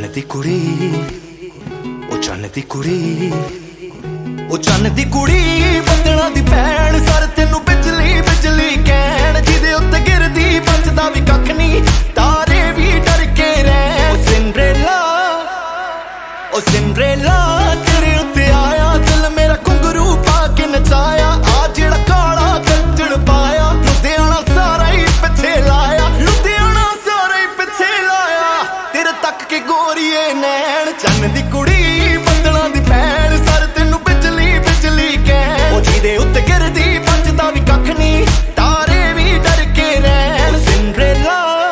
दी कुड़ी ओ चन्न दी कुड़ी ओ चन्न दी कुड़ी बदना दी भैन सर तेनू बिजली बिजली कहण जिदे उत्ते गिरदी बचदा भी कख नहीं तारे भी डर के रहन ओ सिंड्रेला तेरे उत्ते आया दिल मेरा घुंघरू पा के नचाया आ जेड़ा काला कंजड़ पाया लुधियाना सारा ही पिछे लाया लुधियाना सारा ही पिछे लाया तेरे तक के गोरीए नैन चन्न दी कुड़ी बदना दी भैन सर तेनू बिजली बिजली कहण ओ जिदे उत्ते गिरदी बचदा भी कख नहीं तारे भी डर के रहन सिंड्रेला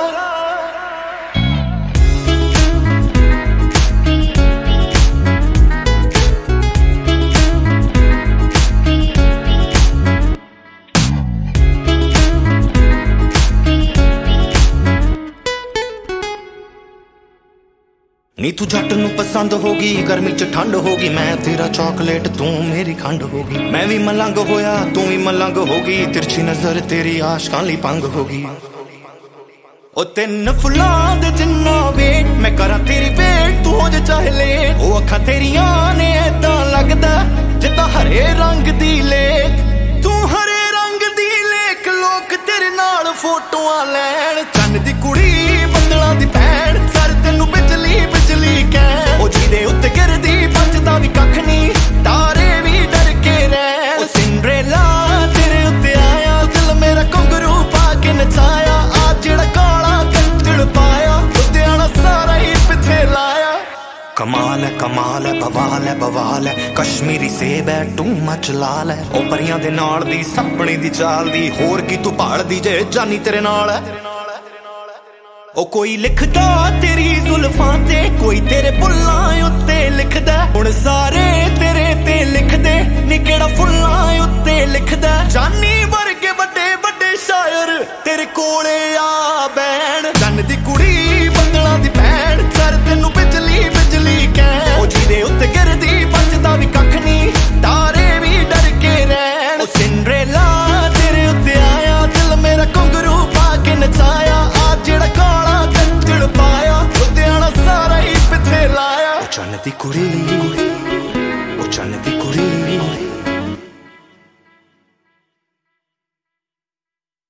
नी तू जट नू पसंद होगी गर्मी च ठंड होगी मैं तेरा चॉकलेट तू मेरी खंड होगी मैं भी मलंग होया तू भी मलंग होगी तिरछी नजर तेरी आशकां लई पंग होगी ओ तिन फुल्लां दे जिन्ना वेट मैं करा तेरी वेट तू हो जा चाहे लेट ओ अखां तेरियां ने ऐदां लगदा जिद्दां हरे रंग दी लेक तू हरे रंग दी लेक लोक तेरे नाल फोटोआं लैण चन्न दी कुड़ी बदना दी भैन सर तेनू बिजली बिजली कहण ओ जिदे उत्ते गिरदी बचदा भी कख नहीं तारे भी डर के रहन ओ सिंड्रेला तेरे उत्ते आया दिल मेरा घुंघरू पा के नचाया आ जेड़ा काला कंजड़ पाया लुधियाना सारा ही पिछे लाया कमाल है बवाल है बवाल है कश्मीरी सेब है टू मच लाल है ओ परियां दे नाल दी सपने दी चाल दी होर की तू भाल दी जे जानी तेरे नाल है ओ कोई लिखदा तेरी जुल्फां ते कोई तेरे बुल्लां उत्ते लिखदा